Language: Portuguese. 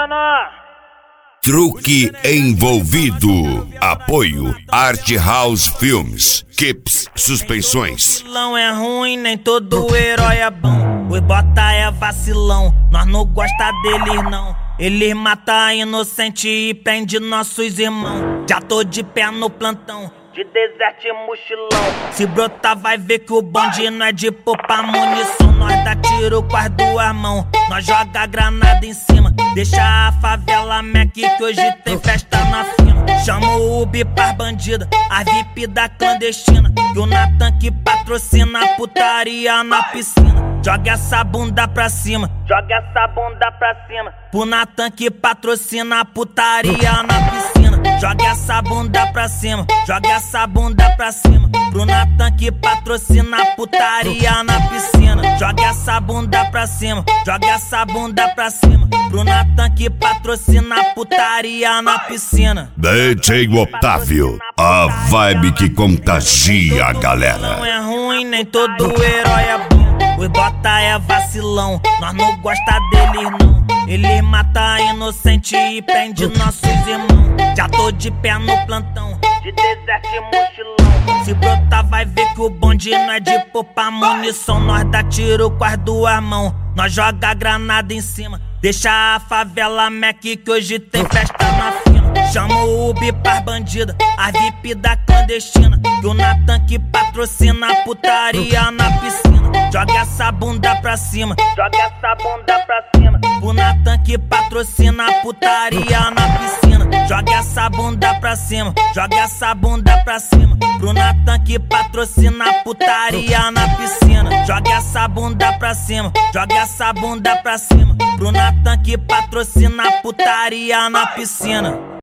menor. Truque envolvido. Apoio Art House Filmes. Kips Suspensões. Não é ruim, nem todo herói é bom. Os bota é vacilão, nós não gosta deles não. Eles matam inocente e prende nossos irmãos. Já tô de pé no plantão, de deserto e mochilão. Se brotar vai ver que o bonde não é de poupar munição. Nós dá tiro com as duas mãos, nós joga granada em cima. Deixa a favela Mac que hoje tem festa na fina. Chama o Ubi pras bandida, a VIP da clandestina. E o Natan que patrocina a putaria na piscina. Joga essa bunda pra cima, joga essa bunda pra cima. Pro Natan que patrocina a putaria na piscina. Joga essa bunda pra cima, joga essa bunda pra cima. Pro Natan que patrocina a putaria na piscina. Joga essa bunda pra cima, joga essa bunda pra cima. Pro Natan que patrocina a putaria na piscina. DJ Otávio, a vibe que contagia a galera. Não é ruim, nem todo herói é bom. Os bota é vacilão, nós não gosta deles não. Eles matam inocente e prende nossos irmãos. Já tô de pé no plantão, de deserto e mochilão. Se brotar vai ver que o bonde não é de poupar munição. Nós dá tiro com as duas mãos, nós joga granada em cima. Deixa a favela Mac que hoje tem festa na fina. Chama o Ubi pras bandida, a VIP da clandestina. E o Natan que patrocina a putaria na piscina. Joga essa bunda pra cima, joga essa bunda pra cima. O Natan que patrocina a putaria na piscina. Joga essa bunda pra cima, joga essa bunda pra cima. Pro Natan que patrocina a putaria na piscina. Joga essa bunda pra cima, joga essa bunda pra cima. Pro Natan que patrocina a putaria na piscina.